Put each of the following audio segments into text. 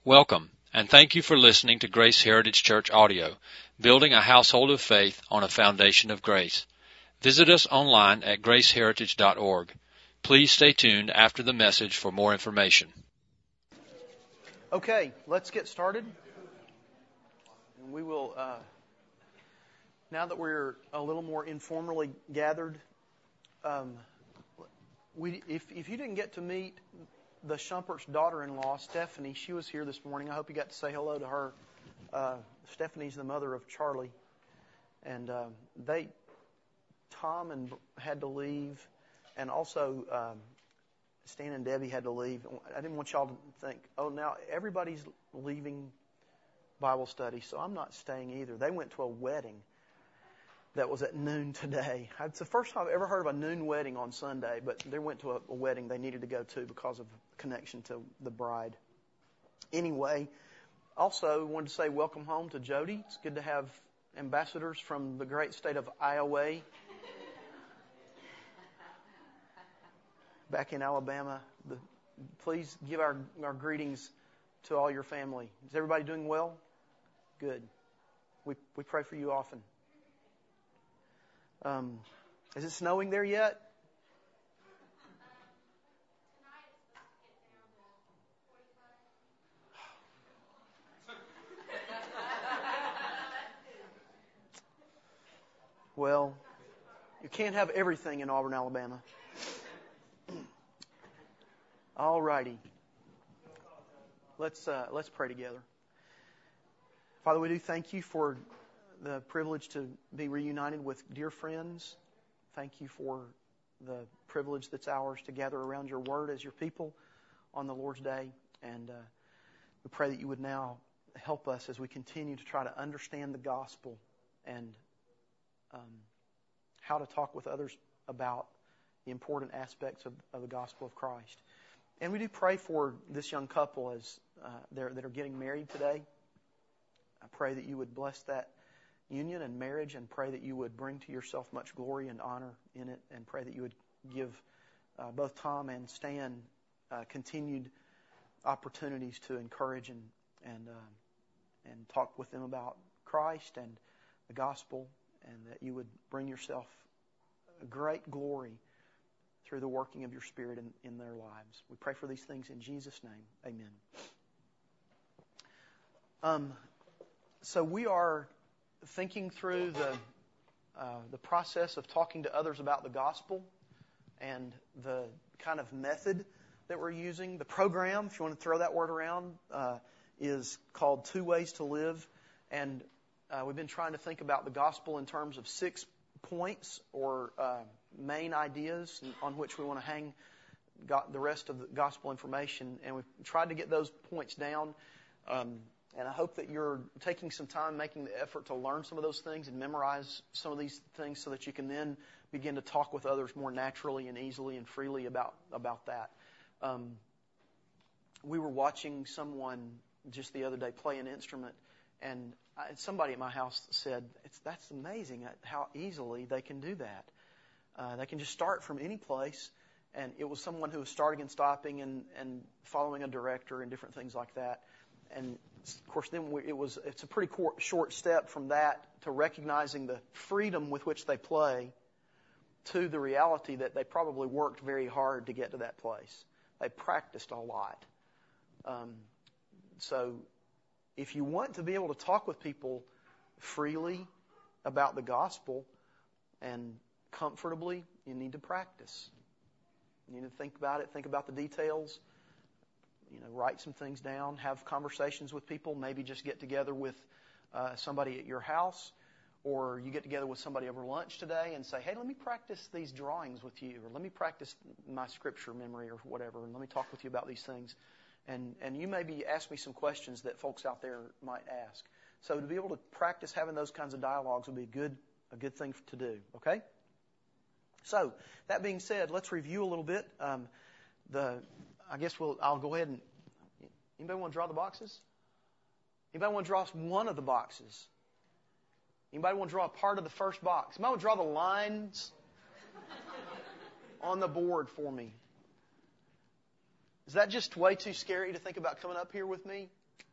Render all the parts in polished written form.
Welcome, and thank you for listening to Grace Heritage Church Audio, building a household of faith on a foundation of grace. Visit us online at graceheritage.org. Please stay tuned after the message for more information. Okay, let's get started. And we will, now that we're a little more informally gathered, if you didn't get to meet the Shumpert's daughter-in-law, Stephanie, she was here this morning. I hope you got to say hello to her. Stephanie's the mother of Charlie. And Tom had to leave, and also Stan and Debbie had to leave. I didn't want y'all to think, oh, now everybody's leaving Bible study, so I'm not staying either. They went to a wedding that was at noon today. It's the first time I've ever heard of a noon wedding on Sunday, but they went to a wedding they needed to go to because of connection to the bride. Anyway, also wanted to say welcome home to Jody. It's good to have ambassadors from the great state of Iowa back in Alabama. Please give our greetings to all your family. Is everybody doing well? Good. We pray for you often. Is it snowing there yet? Well, you can't have everything in Auburn, Alabama. All righty. Let's pray together. Father, we do thank you for the privilege to be reunited with dear friends. Thank you for the privilege that's ours to gather around your word as your people on the Lord's Day. And we pray that you would now help us as we continue to try to understand the gospel and how to talk with others about the important aspects of the gospel of Christ. And we do pray for this young couple as that are getting married today. I pray that you would bless that union and marriage, and pray that you would bring to yourself much glory and honor in it, and pray that you would give both Tom and Stan continued opportunities to encourage and talk with them about Christ and the gospel, and that you would bring yourself great glory through the working of your Spirit in their lives. We pray for these things in Jesus' name. Amen. So we are thinking through the process of talking to others about the gospel and the kind of method that we're using. The program, if you want to throw that word around, is called 2 Ways to Live. And we've been trying to think about the gospel in terms of 6 points or main ideas on which we want to hang the rest of the gospel information. And we've tried to get those points down. And I hope that you're taking some time, making the effort to learn some of those things and memorize some of these things so that you can then begin to talk with others more naturally and easily and freely about that. We were watching someone just the other day play an instrument, and somebody at my house said, that's amazing how easily they can do that. They can just start from any place, and it was someone who was starting and stopping and following a director and different things like that. And of course, then it's a pretty short step from that to recognizing the freedom with which they play to the reality that they probably worked very hard to get to that place. They practiced a lot. So if you want to be able to talk with people freely about the gospel and comfortably, you need to practice. You need to think about it, think about the details. Write some things down, have conversations with people, maybe just get together with somebody at your house, or you get together with somebody over lunch today and say, hey, let me practice these drawings with you, or let me practice my scripture memory or whatever, and let me talk with you about these things. And you maybe ask me some questions that folks out there might ask. So to be able to practice having those kinds of dialogues would be a good thing to do, okay? So, that being said, let's review a little bit. I'll go ahead and... Anybody want to draw the boxes? Anybody want to draw one of the boxes? Anybody want to draw a part of the first box? Anybody want to draw the lines on the board for me? Is that just way too scary to think about coming up here with me?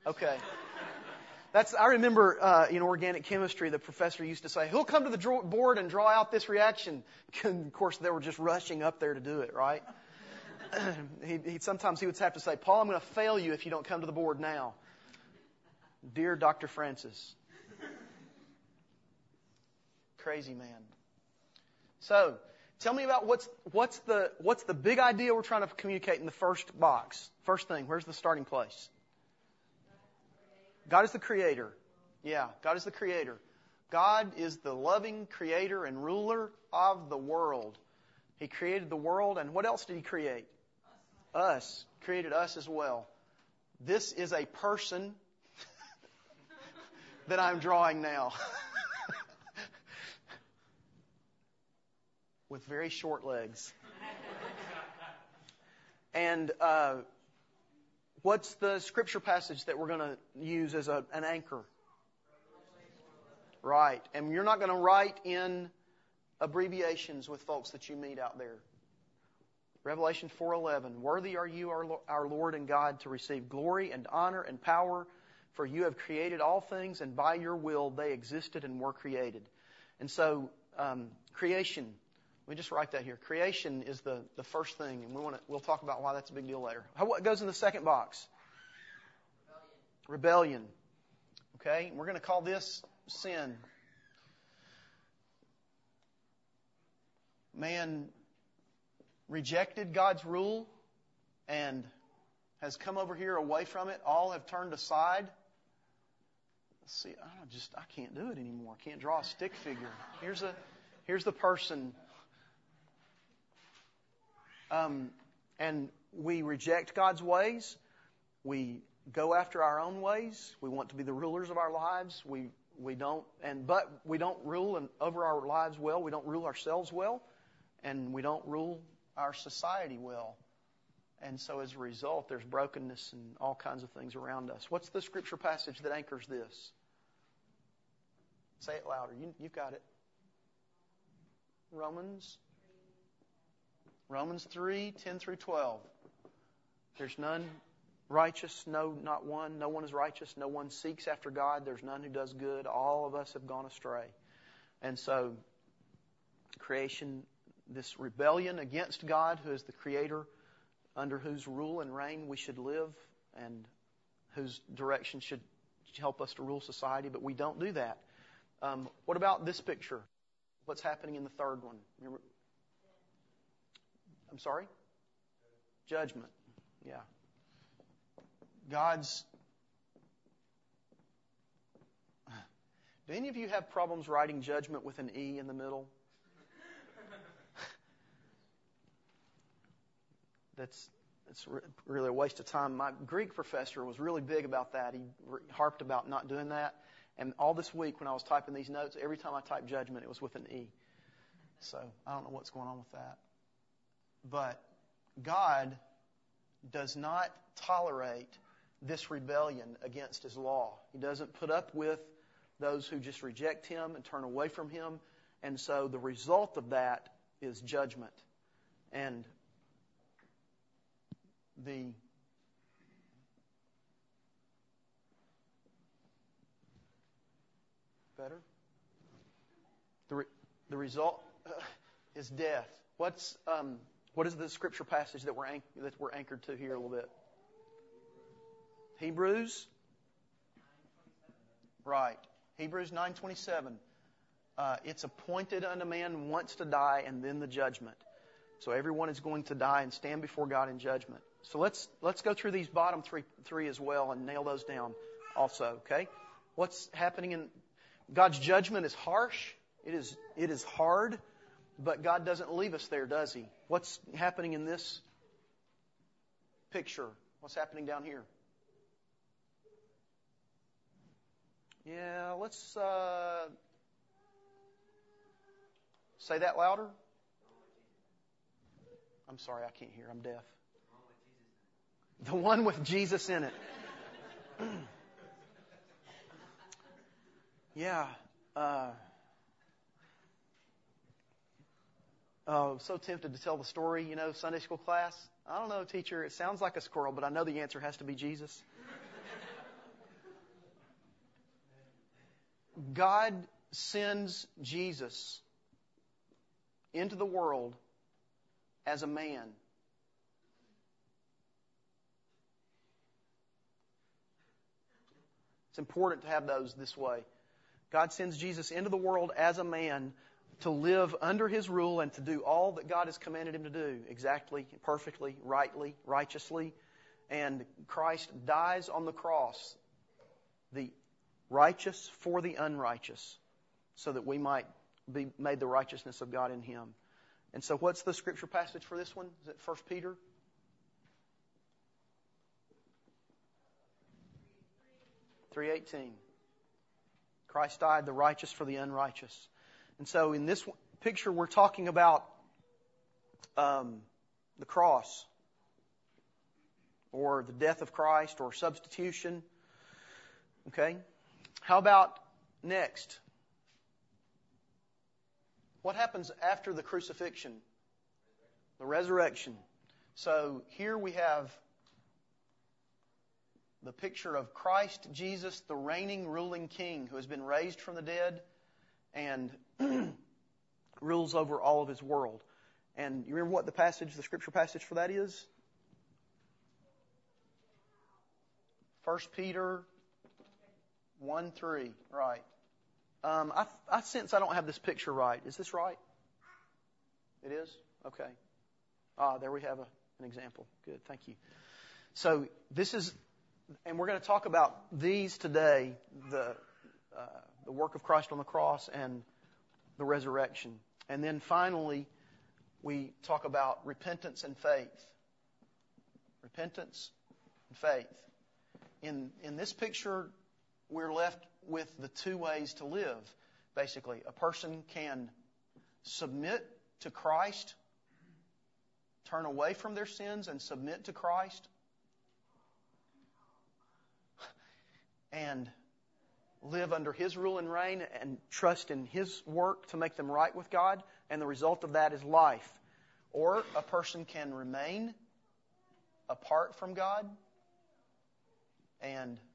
Okay. I remember in organic chemistry, the professor used to say, who'll come to the board and draw out this reaction? And of course, they were just rushing up there to do it, right? Sometimes he would have to say, Paul, I'm going to fail you if you don't come to the board now. Dear Dr. Francis. Crazy man. So, tell me about what's the big idea we're trying to communicate in the first box. First thing, where's the starting place? God is the creator. Yeah, God is the creator. God is the loving creator and ruler of the world. He created the world, and what else did He create? Us. Created us as well. This is a person that I'm drawing now. With very short legs. And what's the scripture passage that we're going to use as an anchor? Right. And you're not going to write in abbreviations with folks that you meet out there. Revelation 4:11. Worthy are you, our Lord and God, to receive glory and honor and power, for you have created all things, and by your will they existed and were created. And so, creation. Let me just write that here. Creation is the first thing, and we'll talk about why that's a big deal later. What goes in the second box? Rebellion. Okay? We're going to call this sin. Man rejected God's rule and has come over here away from it. All have turned aside. Let's see, I can't do it anymore. I can't draw a stick figure. Here's the person. And we reject God's ways. We go after our own ways. We want to be the rulers of our lives. But we don't rule over our lives well. We don't rule ourselves well, and we don't rule our society well. And so, as a result, there's brokenness and all kinds of things around us. What's the scripture passage that anchors this? Say it louder. You've got it. Romans 3:10 through 12. There's none righteous, no, not one. No one is righteous. No one seeks after God. There's none who does good. All of us have gone astray. And so, creation, this rebellion against God, who is the Creator, under whose rule and reign we should live, and whose direction should help us to rule society, but we don't do that. What about this picture? What's happening in the third one? Remember? I'm sorry? Judgment. Yeah. Do any of you have problems writing judgment with an E in the middle? It's really a waste of time. My Greek professor was really big about that. He harped about not doing that. And all this week when I was typing these notes, every time I typed judgment, it was with an E. So I don't know what's going on with that. But God does not tolerate this rebellion against His law. He doesn't put up with those who just reject Him and turn away from Him. And so the result of that is judgment. And the result is death. What is the scripture passage that we're anchored to here a little bit? Hebrews? Right. Hebrews 9:27. It's appointed unto man once to die and then the judgment. So everyone is going to die and stand before God in judgment. So let's go through these bottom three as well and nail those down also, okay? What's happening in God's judgment is harsh. It is hard, but God doesn't leave us there, does He? What's happening in this picture? What's happening down here? Yeah, let's say that louder. I'm sorry, I can't hear. I'm deaf. The one with Jesus in it. Yeah. So tempted to tell the story, Sunday school class. I don't know, teacher. It sounds like a squirrel, but I know the answer has to be Jesus. God sends Jesus into the world as a man. It's important to have those this way. God sends Jesus into the world as a man to live under His rule and to do all that God has commanded Him to do, exactly, perfectly, rightly, righteously. And Christ dies on the cross, the righteous for the unrighteous, so that we might be made the righteousness of God in Him. And so what's the scripture passage for this one? Is it 1 Peter? 3:18. Christ died, the righteous for the unrighteous. And so in this picture, we're talking about the cross, or the death of Christ, or substitution. Okay? How about next? What happens after the crucifixion? The resurrection. So here we have the picture of Christ Jesus, the reigning, ruling King who has been raised from the dead and rules over all of His world. And you remember what the scripture passage for that is? 1 Peter 1:3, right. I sense I don't have this picture right. Is this right? It is? Okay. There we have an example. Good, thank you. So this is, and we're going to talk about these today, the work of Christ on the cross and the resurrection. And then finally, we talk about repentance and faith. Repentance and faith. In this picture, we're left with the two ways to live, basically. A person can submit to Christ, turn away from their sins and submit to Christ, and live under His rule and reign and trust in His work to make them right with God, and the result of that is life. Or a person can remain apart from God and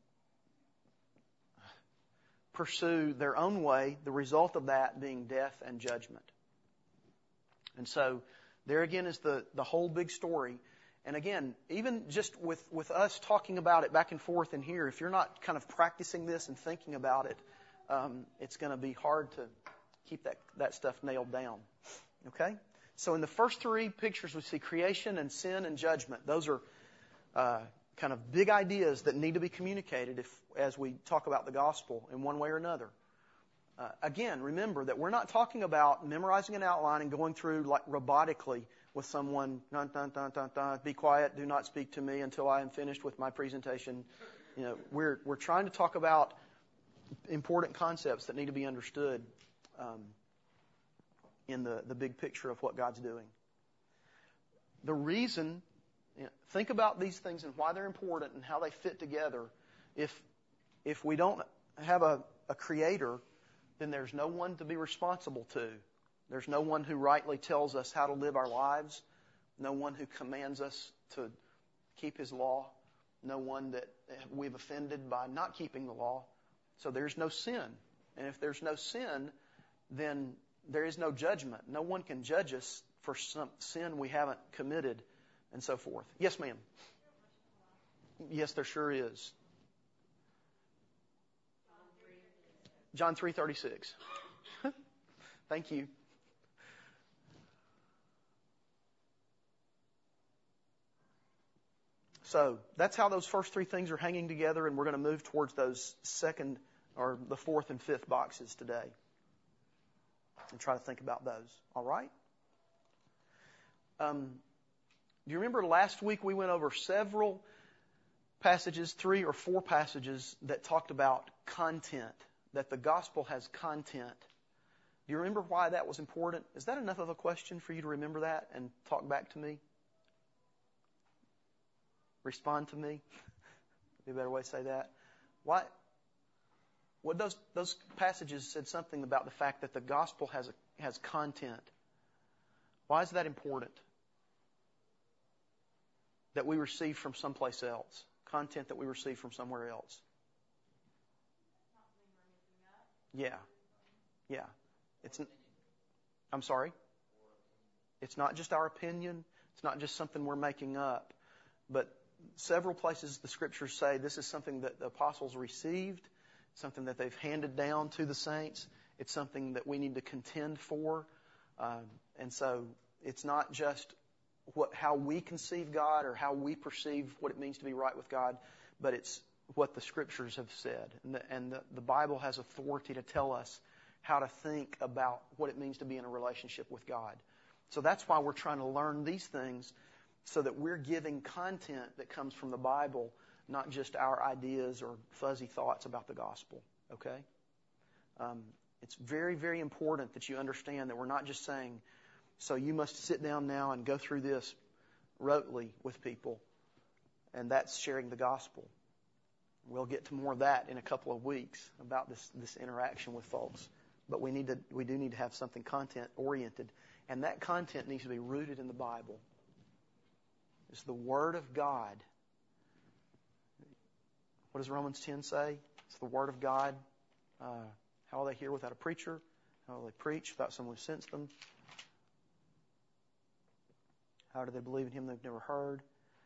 pursue their own way, the result of that being death and judgment. And so there again is the whole big story. And again, even just with us talking about it back and forth in here, if you're not kind of practicing this and thinking about it, it's going to be hard to keep that stuff nailed down. Okay? So in the first three pictures, we see creation and sin and judgment. Those are kind of big ideas that need to be communicated as we talk about the gospel in one way or another. Again, remember that we're not talking about memorizing an outline and going through like robotically with someone, dun, dun, dun, dun, dun, be quiet, do not speak to me until I am finished with my presentation. You know, we're trying to talk about important concepts that need to be understood in the big picture of what God's doing. The reason, think about these things and why they're important and how they fit together. If we don't have a creator, then there's no one to be responsible to. There's no one who rightly tells us how to live our lives. No one who commands us to keep His law. No one that we've offended by not keeping the law. So there's no sin. And if there's no sin, then there is no judgment. No one can judge us for some sin we haven't committed and so forth. Yes, ma'am. Yes, there sure is. John 3:36. Thank you. So that's how those first three things are hanging together, and we're going to move towards those second or the fourth and fifth boxes today and try to think about those. All right? Do you remember last week we went over several passages, 3 or 4 passages that talked about content, that the gospel has content. Do you remember why that was important? Is that enough of a question for you to remember that and talk back to me? Respond to me? Be a better way to say that. Why? What those passages said something about the fact that the gospel has content. Why is that important? That we receive from someplace else. Content that we receive from somewhere else. Yeah. Yeah. I'm sorry? It's not just our opinion. It's not just something we're making up. But several places the Scriptures say this is something that the apostles received, something that they've handed down to the saints. It's something that we need to contend for. And so it's not just how we conceive God or how we perceive what it means to be right with God, but it's what the Scriptures have said. And the Bible has authority to tell us how to think about what it means to be in a relationship with God. So that's why we're trying to learn these things, so that we're giving content that comes from the Bible, not just our ideas or fuzzy thoughts about the gospel. Okay? It's very, very important that you understand that we're not just saying, so you must sit down now and go through this rotely with people, and that's sharing the gospel. We'll get to more of that in a couple of weeks about this interaction with folks. But we do need to have something content oriented, and that content needs to be rooted in the Bible. It's the Word of God. What does Romans 10 say? It's the Word of God. How will they hear without a preacher? How will they preach without someone who sends them? How do they believe in Him they've never heard?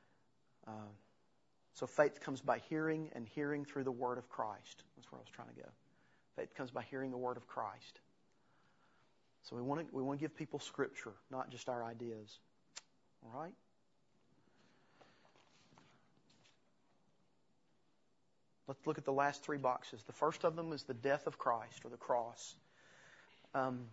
So faith comes by hearing, and hearing through the Word of Christ. That's where I was trying to go. Faith comes by hearing the Word of Christ. So we want to give people Scripture, not just our ideas. All right? Let's look at the last three boxes. The first of them is the death of Christ, or the cross. And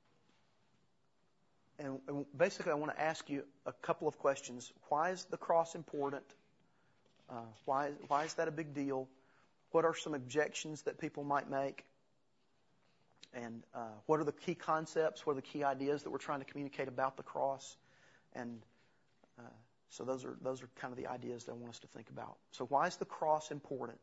basically, I want to ask you a couple of questions. Why is the cross important? Why is that a big deal? What are some objections that people might make? And what are the key concepts? What are the key ideas that we're trying to communicate about the cross? And so those are kind of the ideas that I want us to think about. So why is the cross important?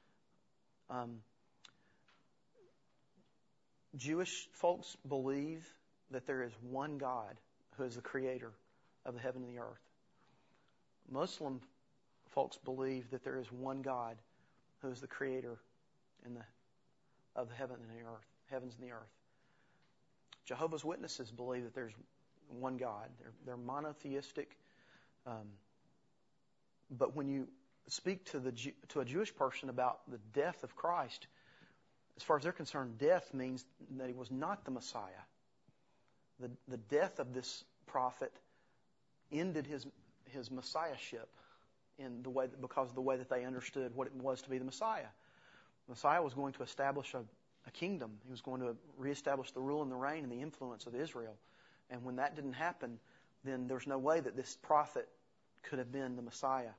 Jewish folks believe that there is one God who is the creator of the heaven and the earth. Muslim folks believe that there is one God who is the creator of the heavens and the earth. Jehovah's Witnesses believe that there's one God. They're monotheistic. But when you speak to a Jewish person about the death of Christ, as far as they're concerned, death means that He was not the Messiah. The death of this prophet ended his messiahship because of the way that they understood what it was to be the Messiah. The Messiah was going to establish a kingdom. He was going to reestablish the rule and the reign and the influence of Israel. And when that didn't happen, then there's no way that this prophet could have been the Messiah.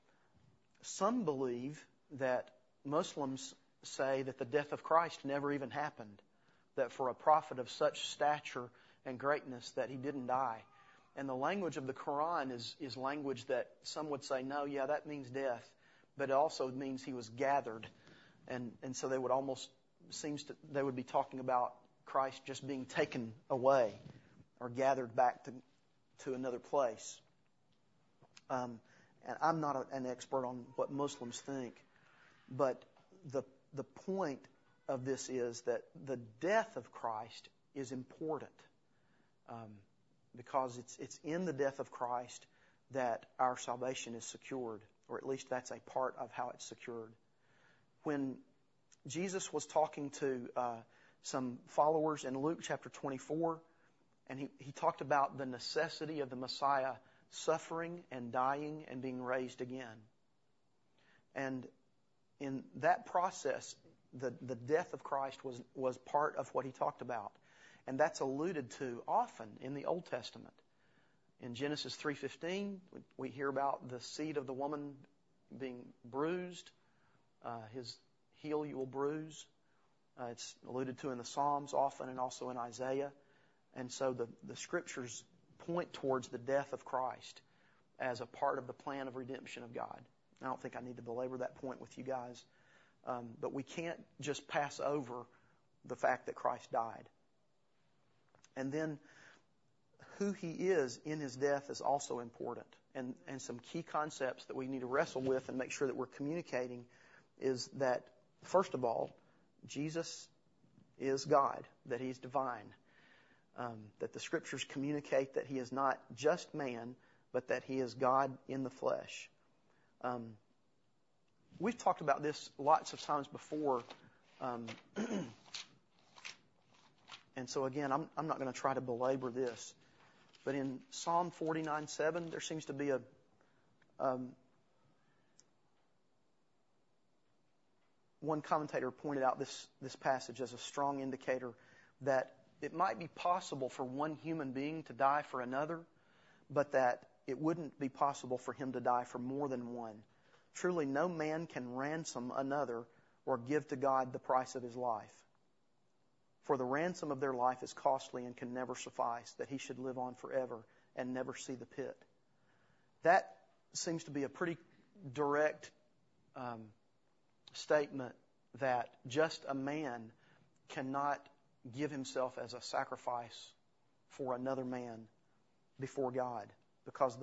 Some believe that Muslims say that the death of Christ never even happened, that for a prophet of such stature and greatness that he didn't die. And the language of the Quran is language that some would say, no, yeah, that means death, but it also means he was gathered. And so they would they would be talking about Christ just being taken away or gathered back to another place. And I'm not an expert on what Muslims think, but the point of this is that the death of Christ is important, because it's in the death of Christ that our salvation is secured, or at least that's a part of how it's secured. When Jesus was talking to some followers in Luke chapter 24, and he talked about the necessity of the Messiah suffering and dying and being raised again. And in that process, the death of Christ was part of what he talked about. And that's alluded to often in the Old Testament. In Genesis 3:15, we hear about the seed of the woman being bruised. His heel you will bruise. It's alluded to in the Psalms often, and also in Isaiah. And so the Scriptures point towards the death of Christ as a part of the plan of redemption of God. I don't think I need to belabor that point with you guys. But we can't just pass over the fact that Christ died. And then who He is in His death is also important. And some key concepts that we need to wrestle with and make sure that we're communicating is that, first of all, Jesus is God, that He's divine, that the Scriptures communicate that He is not just man, but that He is God in the flesh. We've talked about this lots of times before, and so again, I'm not going to try to belabor this, but in Psalm 49:7, there seems to be one commentator pointed out this passage as a strong indicator that it might be possible for one human being to die for another, but that it wouldn't be possible for him to die for more than one. Truly, no man can ransom another or give to God the price of his life. For the ransom of their life is costly and can never suffice, that he should live on forever and never see the pit. That seems to be a pretty direct statement that just a man cannot give himself as a sacrifice for another man before God, because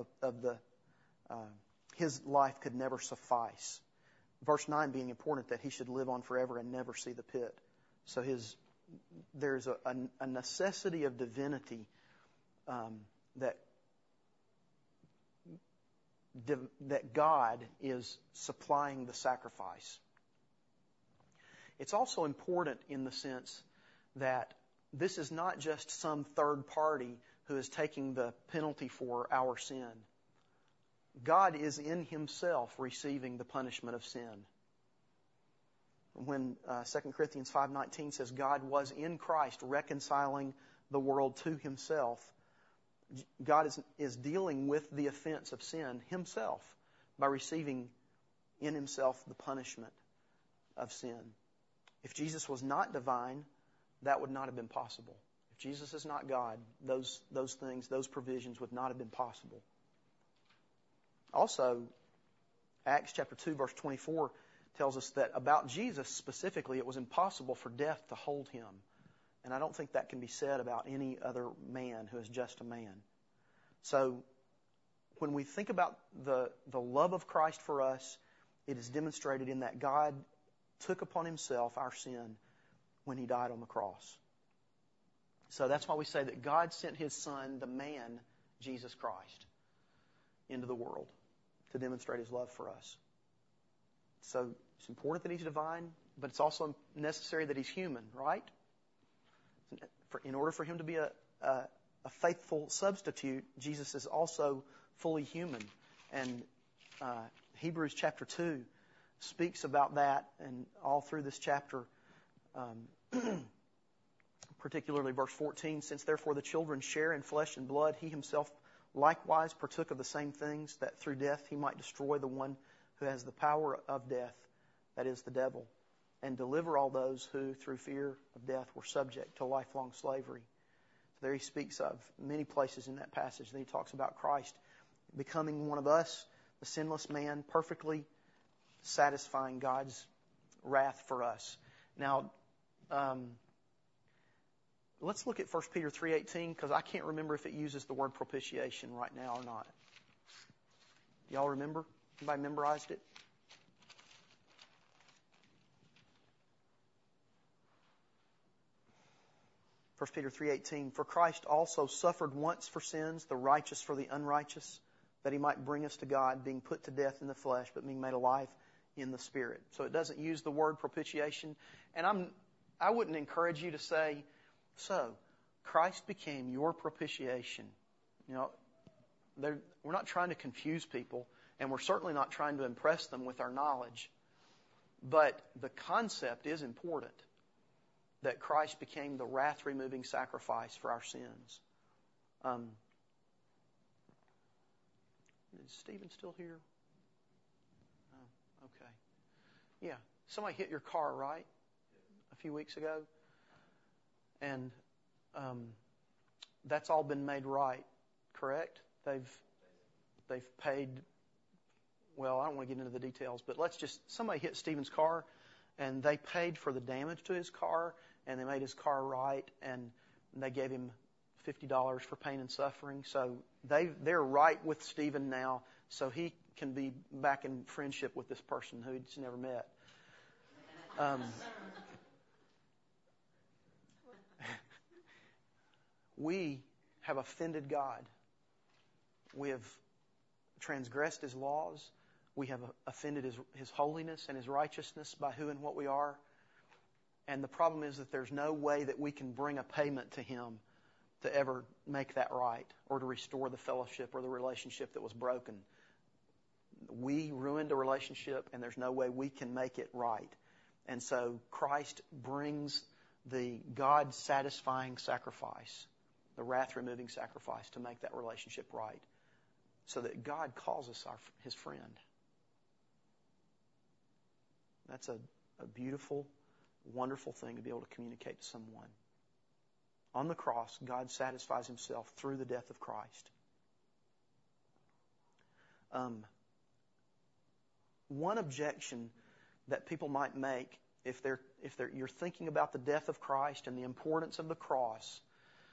his life could never suffice. Verse 9 being important, that he should live on forever and never see the pit. So there's a necessity of divinity that God is supplying the sacrifice. It's also important in the sense that this is not just some third party who is taking the penalty for our sin. God is in Himself receiving the punishment of sin. When 2 Corinthians 5:19 says God was in Christ reconciling the world to Himself, God is dealing with the offense of sin Himself by receiving in Himself the punishment of sin. If Jesus was not divine, that would not have been possible. If Jesus is not God, those things, those provisions would not have been possible. Also, Acts chapter 2, verse 24 tells us that about Jesus specifically, it was impossible for death to hold Him. And I don't think that can be said about any other man who is just a man. So, when we think about the love of Christ for us, it is demonstrated in that God took upon Himself our sin when He died on the cross. So that's why we say that God sent His Son, the man, Jesus Christ, into the world to demonstrate His love for us. So it's important that He's divine, but it's also necessary that He's human, right? In order for Him to be a faithful substitute, Jesus is also fully human. And Hebrews chapter 2 speaks about that, and all through this chapter, particularly verse 14, since therefore the children share in flesh and blood, He Himself likewise partook of the same things, that through death He might destroy the one who has the power of death, that is the devil, and deliver all those who through fear of death were subject to lifelong slavery. So there he speaks of many places in that passage. Then he talks about Christ becoming one of us, the sinless man, perfectly satisfying God's wrath for us. Now, let's look at 1 Peter 3:18, because I can't remember if it uses the word propitiation right now or not. Y'all remember? Anybody memorized it? First Peter 3:18, for Christ also suffered once for sins, the righteous for the unrighteous, that He might bring us to God, being put to death in the flesh, but being made alive in the Spirit. So it doesn't use the word propitiation. And I wouldn't encourage you to say, so, Christ became your propitiation. You know, we're not trying to confuse people, and we're certainly not trying to impress them with our knowledge. But the concept is important, that Christ became the wrath-removing sacrifice for our sins. Is Stephen still here? Oh, okay. Yeah. Somebody hit your car, right? A few weeks ago? And that's all been made right, correct? They've paid, well, I don't want to get into the details, but somebody hit Stephen's car, and they paid for the damage to his car, and they made his car right, and they gave him $50 for pain and suffering. So they're right with Stephen now, so he can be back in friendship with this person who he's never met. we have offended God. We have transgressed His laws. We have offended His holiness and His righteousness by who and what we are. And the problem is that there's no way that we can bring a payment to Him to ever make that right or to restore the fellowship or the relationship that was broken. We ruined a relationship, and there's no way we can make it right. And so Christ brings the God-satisfying sacrifice, the wrath-removing sacrifice, to make that relationship right, so that God calls us His friend. That's a beautiful, wonderful thing to be able to communicate to someone. On the cross, God satisfies Himself through the death of Christ. One objection that people might make if you're thinking about the death of Christ and the importance of the cross,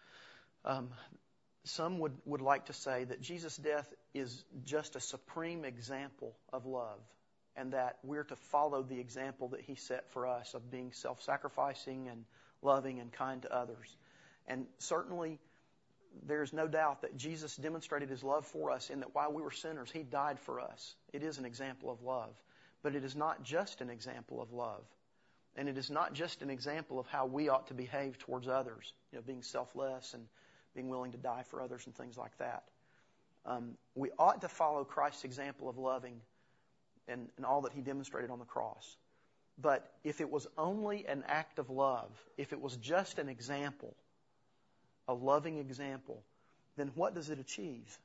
some would like to say that Jesus' death is just a supreme example of love, and that we're to follow the example that He set for us of being self-sacrificing and loving and kind to others. And certainly, there's no doubt that Jesus demonstrated His love for us in that while we were sinners, He died for us. It is an example of love. But it is not just an example of love. And it is not just an example of how we ought to behave towards others, being selfless and being willing to die for others and things like that. We ought to follow Christ's example of loving and all that He demonstrated on the cross. But if it was only an act of love, if it was just an example, a loving example, then what does it achieve?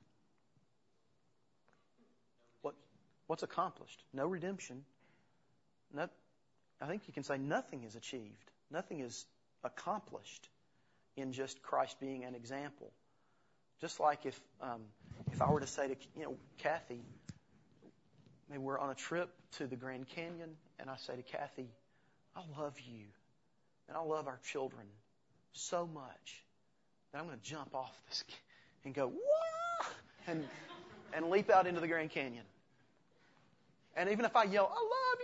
What's accomplished? No redemption. I think you can say nothing is achieved. Nothing is accomplished in just Christ being an example. Just like if I were to say to Kathy, maybe we're on a trip to the Grand Canyon, and I say to Kathy, I love you, and I love our children so much that I'm going to jump off this and go, whoa, and leap out into the Grand Canyon. And even if I yell, I love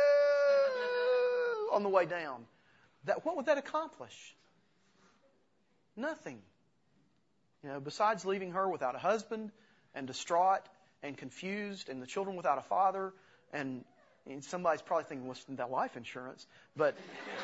you, on the way down, what would that accomplish? Nothing. Besides leaving her without a husband and distraught and confused and the children without a father, and somebody's probably thinking, what's that life insurance? But,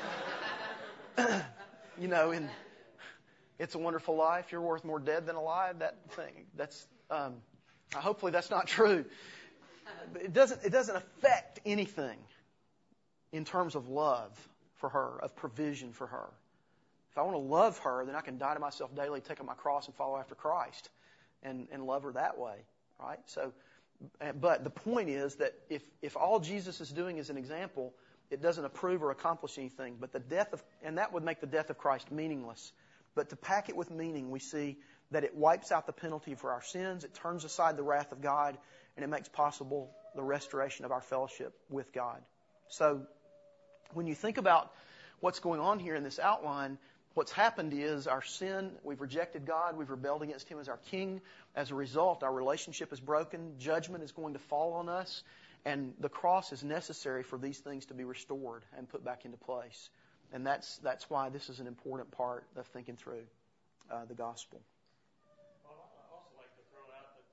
in It's a Wonderful Life, you're worth more dead than alive, that thing. Hopefully that's not true. It doesn't affect anything in terms of love for her, of provision for her. If I want to love her, then I can die to myself daily, take up my cross, and follow after Christ, and love her that way, right? So, but the point is that if all Jesus is doing is an example, it doesn't approve or accomplish anything. But and that would make the death of Christ meaningless. But to pack it with meaning, we see that it wipes out the penalty for our sins, it turns aside the wrath of God, and it makes possible the restoration of our fellowship with God. So, when you think about what's going on here in this outline, what's happened is our sin, we've rejected God, we've rebelled against Him as our King. As a result, our relationship is broken, judgment is going to fall on us, and the cross is necessary for these things to be restored and put back into place. And that's why this is an important part of thinking through the gospel. Well, I also like to throw out that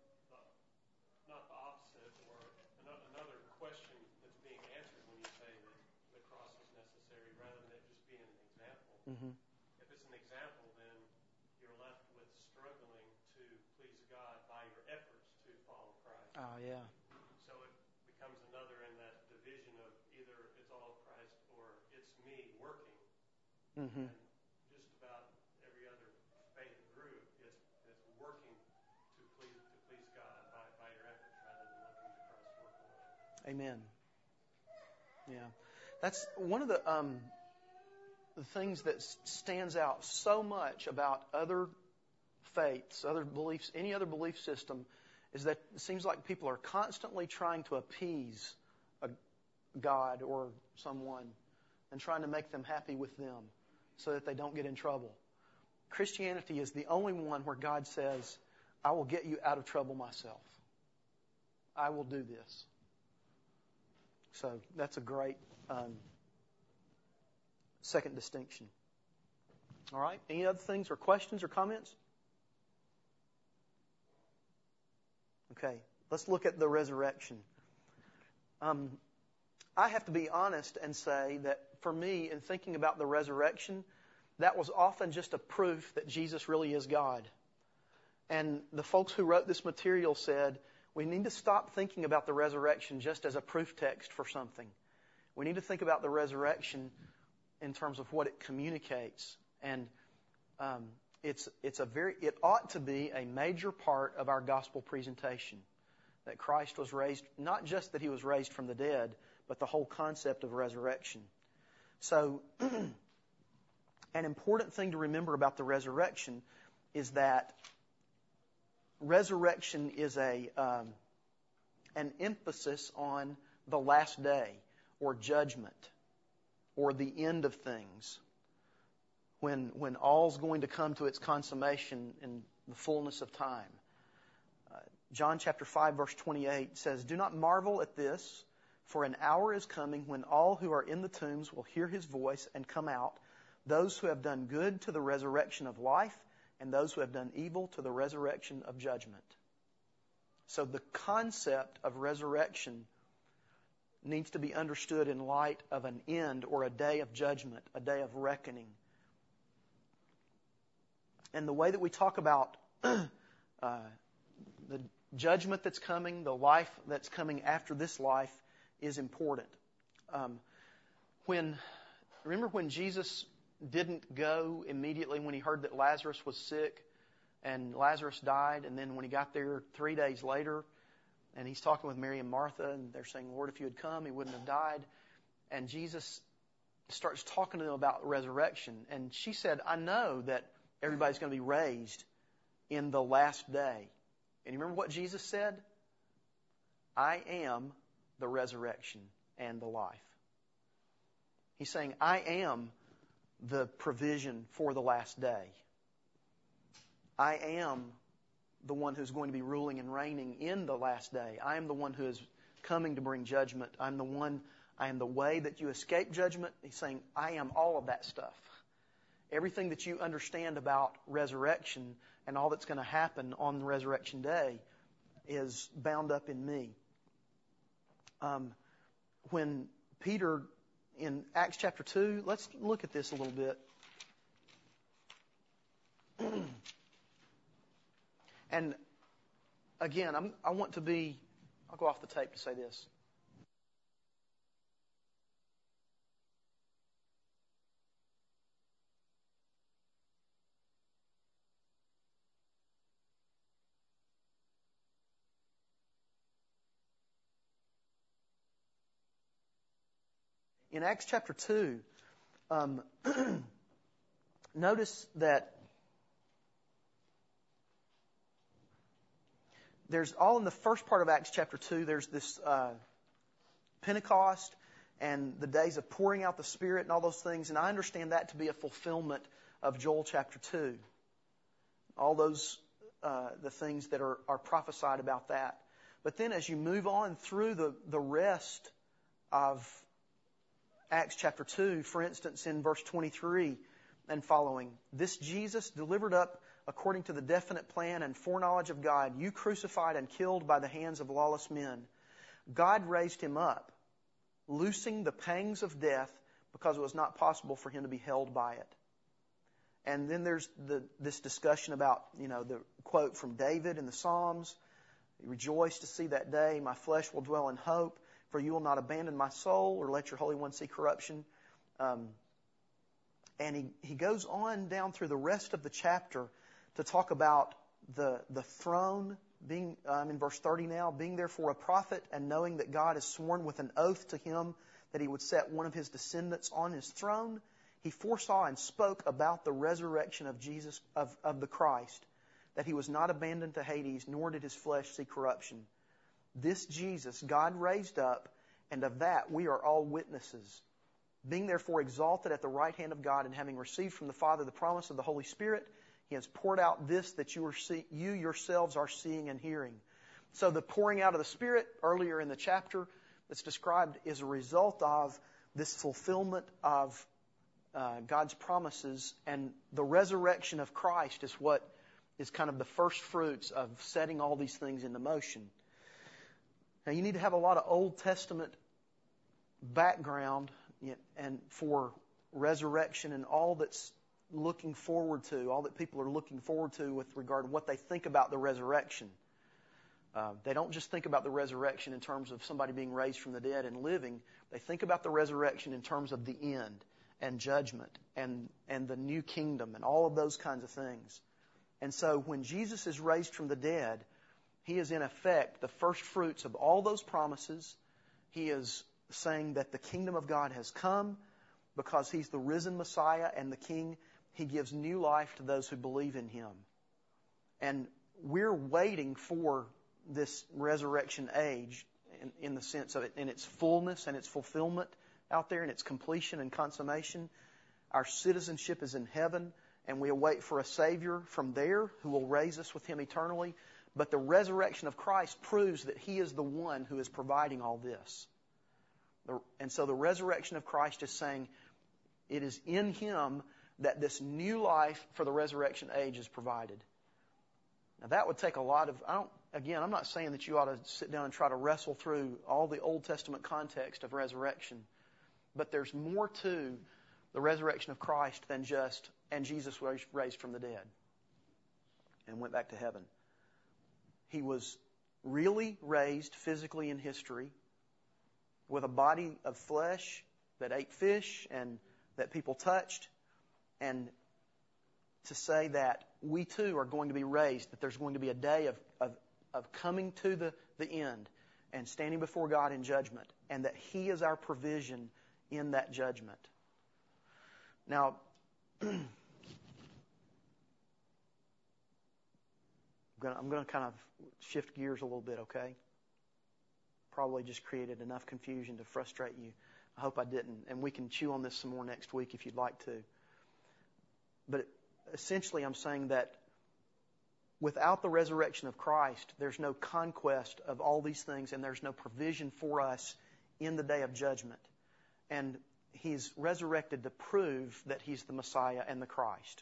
not the opposite, or another question that's being answered when you say that the cross is necessary rather than it just being an example. Mm-hmm. If it's an example, then you're left with struggling to please God by your efforts to follow Christ. Oh, yeah. So it becomes another in that division of either it's all of Christ or it's me working. Mm-hmm. And just about every other faith group, it's working to please God by your efforts rather than looking to Christ work alone. Amen. Yeah, that's one of the things that stands out so much about other faiths, other beliefs, any other belief system, is that it seems like people are constantly trying to appease a God or someone and trying to make them happy with them so that they don't get in trouble. Christianity is the only one where God says, I will get you out of trouble myself. I will do this. So that's a great second distinction. All right. Any other things or questions or comments? Okay. Let's look at the resurrection. I have to be honest and say that for me, in thinking about the resurrection, that was often just a proof that Jesus really is God. And the folks who wrote this material said, we need to stop thinking about the resurrection just as a proof text for something. We need to think about the resurrection in terms of what it communicates. And it ought to be a major part of our gospel presentation. That Christ was raised, not just that He was raised from the dead, but the whole concept of resurrection. So, an important thing to remember about the resurrection is that resurrection is an emphasis on the last day, or judgment, or the end of things, when all's going to come to its consummation in the fullness of time. John chapter 5, verse 28 says, "Do not marvel at this, for an hour is coming when all who are in the tombs will hear His voice and come out, those who have done good to the resurrection of life, and those who have done evil to the resurrection of judgment." So the concept of resurrection needs to be understood in light of an end or a day of judgment, a day of reckoning. And the way that we talk about the judgment that's coming, the life that's coming after this life is important. Remember when Jesus didn't go immediately when He heard that Lazarus was sick and Lazarus died, and then when He got there 3 days later and He's talking with Mary and Martha and they're saying, "Lord, if You had come, he wouldn't have died." And Jesus starts talking to them about resurrection. And she said, "I know that everybody's going to be raised in the last day." And you remember what Jesus said? "I am the resurrection and the life." He's saying, I am the provision for the last day. I am the one who's going to be ruling and reigning in the last day. I am the one who is coming to bring judgment. I am the way that you escape judgment. He's saying, I am all of that stuff. Everything that you understand about resurrection and all that's going to happen on the resurrection day is bound up in me. When Peter, in Acts chapter 2, let's look at this a little bit. And again, I'll go off the tape to say this. In Acts chapter 2, notice that there's all in the first part of Acts chapter 2, there's this Pentecost and the days of pouring out the Spirit and all those things. And I understand that to be a fulfillment of Joel chapter 2. All those, the things that are prophesied about that. But then as you move on through the rest of Acts chapter 2, for instance, in verse 23 and following, "This Jesus delivered up according to the definite plan and foreknowledge of God, you crucified and killed by the hands of lawless men. God raised Him up, loosing the pangs of death because it was not possible for Him to be held by it." And then there's this discussion about, the quote from David in the Psalms, "Rejoice to see that day, my flesh will dwell in hope. For you will not abandon my soul or let your Holy One see corruption." And he goes on down through the rest of the chapter to talk about the throne being, in verse 30 now, "Being therefore a prophet and knowing that God has sworn with an oath to him that He would set one of His descendants on His throne, He foresaw and spoke about the resurrection of Jesus, of the Christ, that He was not abandoned to Hades, nor did His flesh see corruption. This Jesus God raised up, and of that we are all witnesses. Being therefore exalted at the right hand of God, and having received from the Father the promise of the Holy Spirit, He has poured out this that you yourselves are seeing and hearing." So the pouring out of the Spirit earlier in the chapter that's described is a result of this fulfillment of God's promises, and the resurrection of Christ is what is kind of the first fruits of setting all these things into motion. Now, you need to have a lot of Old Testament background and for resurrection and all that's looking forward to, all that people are looking forward to with regard to what they think about the resurrection. They don't just think about the resurrection in terms of somebody being raised from the dead and living. They think about the resurrection in terms of the end and judgment and the new kingdom and all of those kinds of things. And so when Jesus is raised from the dead, He is in effect the first fruits of all those promises. He is saying that the kingdom of God has come because He's the risen Messiah and the King. He gives new life to those who believe in Him. And we're waiting for this resurrection age in the sense of it, in its fullness and its fulfillment out there, in its completion and consummation. Our citizenship is in heaven, and we await for a Savior from there who will raise us with Him eternally. But the resurrection of Christ proves that He is the one who is providing all this. And so the resurrection of Christ is saying it is in Him that this new life for the resurrection age is provided. Now that would take a lot of, I'm not saying that you ought to sit down and try to wrestle through all the Old Testament context of resurrection. But there's more to the resurrection of Christ than just, and Jesus was raised from the dead and went back to heaven. He was really raised physically in history with a body of flesh that ate fish and that people touched. And to say that we too are going to be raised, that there's going to be a day of coming to the end and standing before God in judgment, and that He is our provision in that judgment. Now, I'm going to kind of shift gears a little bit, okay? Probably just created enough confusion to frustrate you. I hope I didn't. And we can chew on this some more next week if you'd like to. But essentially I'm saying that without the resurrection of Christ, there's no conquest of all these things, and there's no provision for us in the day of judgment. And He's resurrected to prove that He's the Messiah and the Christ.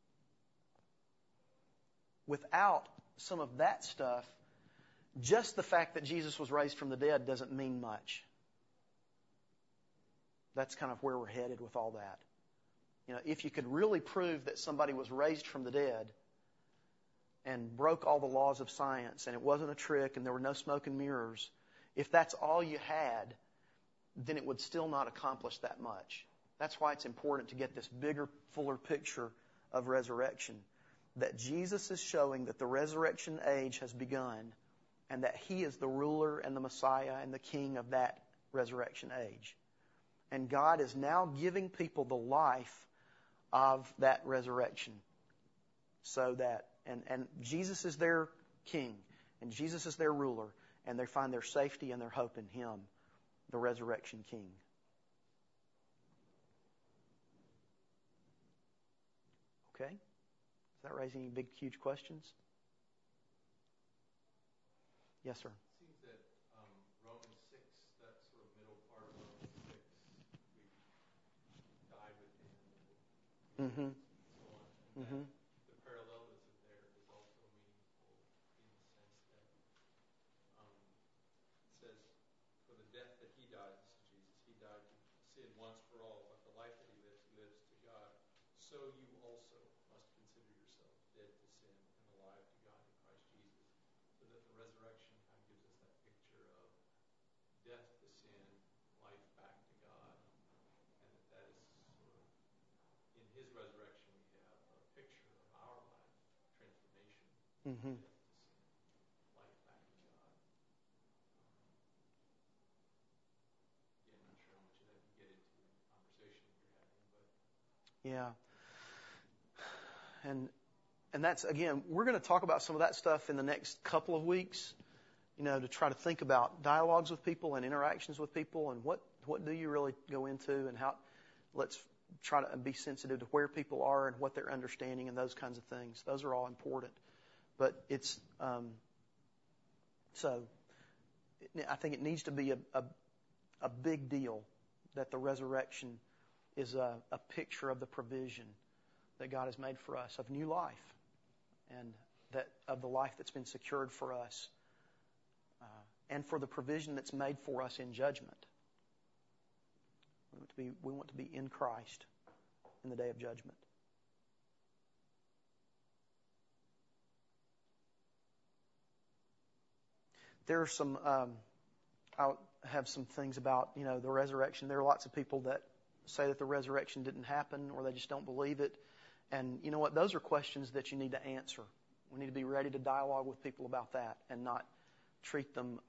Without some of that stuff, just the fact that Jesus was raised from the dead doesn't mean much. That's kind of where we're headed with all that. You know, if you could really prove that somebody was raised from the dead and broke all the laws of science and it wasn't a trick and there were no smoke and mirrors, if that's all you had, then it would still not accomplish that much. That's why it's important to get this bigger, fuller picture of resurrection. That Jesus is showing that the resurrection age has begun and that He is the ruler and the Messiah and the King of that resurrection age. And God is now giving people the life of that resurrection. So that, and Jesus is their King, and Jesus is their ruler, and they find their safety and their hope in Him, the resurrection King. Okay? Is that raising any big, huge questions? Yes, sir. It seems that Romans 6, that sort of middle part of Romans 6, we died with Him, Mm-hmm. so on. Mm-hmm. The parallelism there is also meaningful in the sense that it says, for the death that He died, this is Jesus, He died to sin once for all, but the life that He lives to God. So you also must consider yourself dead to sin and alive to God in Christ Jesus. So that the resurrection kind of gives us that picture of death to sin, life back to God. And that is sort of, in His resurrection, we have a picture of our life, transformation, Mm-hmm. death to sin, life back to God. Again, not sure how much of that you get into in the conversation that you're having, but Yeah. And that's, again, we're going to talk about some of that stuff in the next couple of weeks, you know, to try to think about dialogues with people and interactions with people and what do you really go into and how, let's try to be sensitive to where people are and what they're understanding and those kinds of things. Those are all important. But it's, so I think it needs to be a big deal that the resurrection is a picture of the provision that God has made for us of new life, and that of the life that's been secured for us, and for the provision that's made for us in judgment. We want to be in Christ in the day of judgment. There are some, I'll have some things about, the resurrection. There are lots of people that say that the resurrection didn't happen, or they just don't believe it. And you know what? Those are questions that you need to answer. We need to be ready to dialogue with people about that and not treat them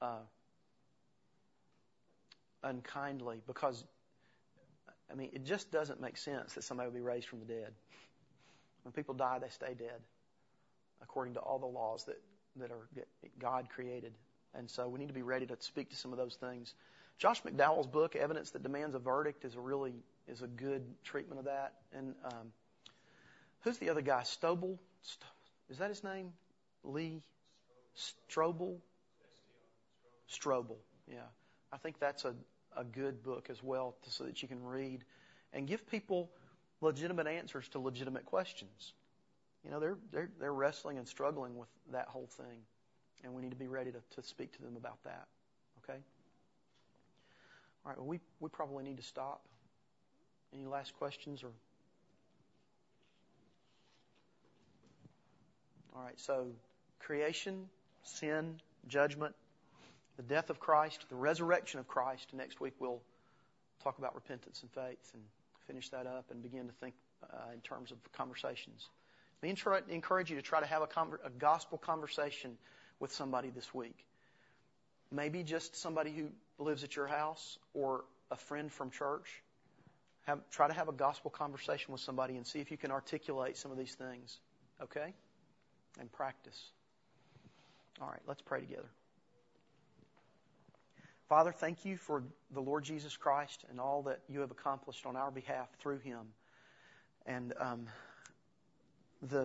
unkindly, because, it just doesn't make sense that somebody would be raised from the dead. When people die, they stay dead, according to all the laws that are God created. And so we need to be ready to speak to some of those things. Josh McDowell's book, Evidence That Demands a Verdict, is a good treatment of that. And who's the other guy? Strobel? Is that his name? Lee Strobel? Strobel, yeah. I think that's a good book as well, so that you can read and give people legitimate answers to legitimate questions. They're wrestling and struggling with that whole thing, and we need to be ready to speak to them about that. Okay? All right, well, we probably need to stop. Any last questions? All right, so creation, sin, judgment, the death of Christ, the resurrection of Christ. Next week we'll talk about repentance and faith and finish that up and begin to think in terms of conversations. I encourage you to try to have a gospel conversation with somebody this week. Maybe just somebody who lives at your house or a friend from church. Try to have a gospel conversation with somebody and see if you can articulate some of these things. Okay? And practice. All right, let's pray together. Father, thank you for the Lord Jesus Christ and all that you have accomplished on our behalf through Him. And the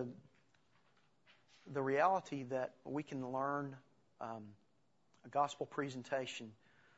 reality that we can learn a gospel presentation.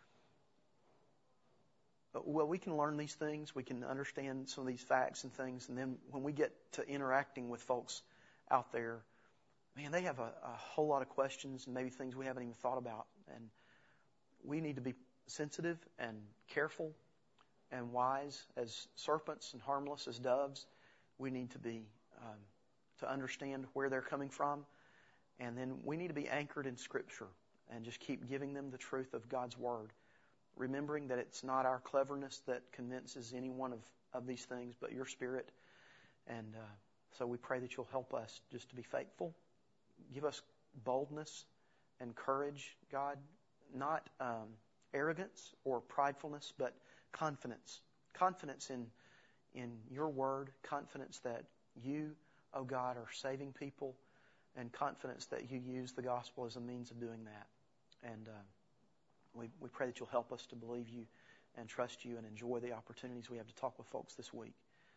Well, we can learn these things. We can understand some of these facts and things. And then when we get to interacting with folks out there, man, they have a whole lot of questions and maybe things we haven't even thought about. And we need to be sensitive and careful and wise as serpents and harmless as doves. We need to be to understand where they're coming from. And then we need to be anchored in Scripture and just keep giving them the truth of God's Word, remembering that it's not our cleverness that convinces any one of these things, but your Spirit. And so we pray that you'll help us just to be faithful. Give us boldness and courage, God. Not arrogance or pridefulness, but confidence. Confidence in your word. Confidence that you, oh God, are saving people. And confidence that you use the gospel as a means of doing that. And we pray that you'll help us to believe you and trust you and enjoy the opportunities we have to talk with folks this week.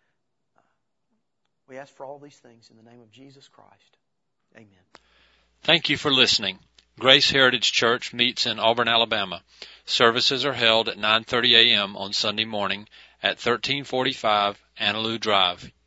We ask for all these things in the name of Jesus Christ. Amen. Thank you for listening. Grace Heritage Church meets in Auburn, Alabama. Services are held at 9:30 a.m. on Sunday morning at 1345 Annaloo Drive,